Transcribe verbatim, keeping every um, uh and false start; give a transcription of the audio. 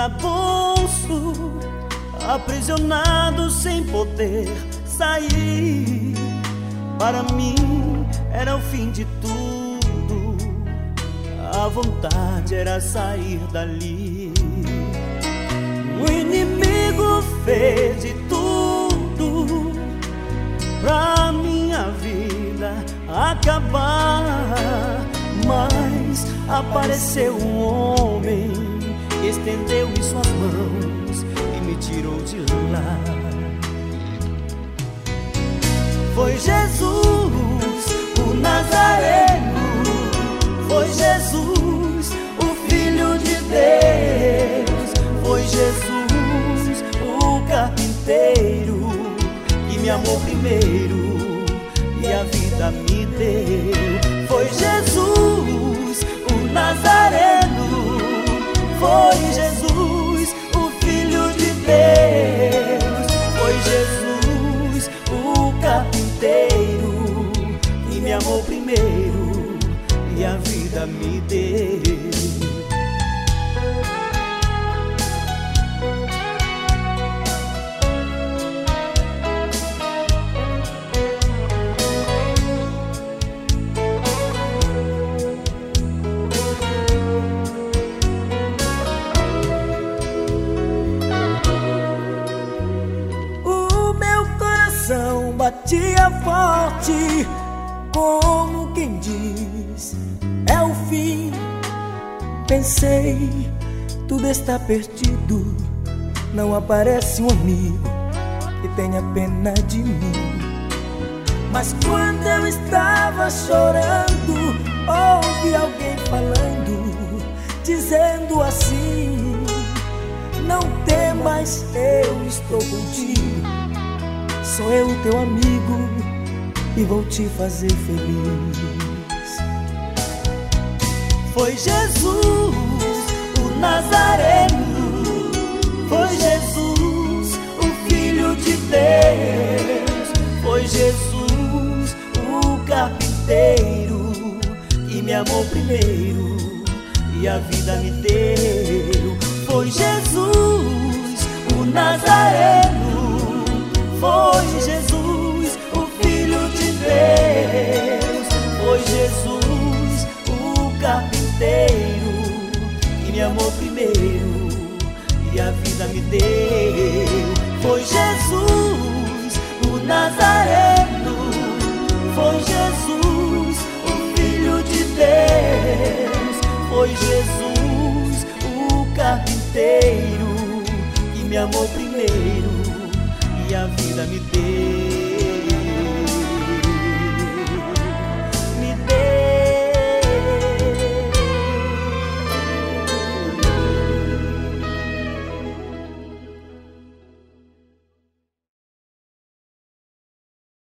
calabouço, aprisionado sem poder sair. Para mim era o fim de tudo, a vontade era sair dali. O inimigo fez de tudo pra minha vida acabar, mas apareceu um homem que estendeu em suas mãos e me tirou de lá. Foi Jesus, o Nazareno, foi Jesus, o Filho de Deus, foi Jesus, o carpinteiro, que me amou primeiro e a vida me deu. Foi Jesus, o Nazareno, foi Jesus, o Filho de Deus, foi Jesus, o carpinteiro, que me amou primeiro e a vida me deu. Batia forte, como quem diz, é o fim. Pensei, tudo está perdido, não aparece um amigo que tenha pena de mim. Mas quando eu estava chorando, ouvi alguém falando, dizendo assim: não temas, eu estou contigo. Sou eu teu amigo e vou te fazer feliz. Foi Jesus, o Nazareno, foi Jesus, o Filho de Deus, foi Jesus, o carpinteiro, que me amou primeiro e a vida me deu. Foi Jesus, o Nazareno, foi Jesus, o Filho de Deus, foi Jesus, o carpinteiro, que me amou primeiro e a vida me deu. Foi Jesus, o Nazareno, foi Jesus, o Filho de Deus, foi Jesus, o carpinteiro, que me amou primeiro e a vida me deu.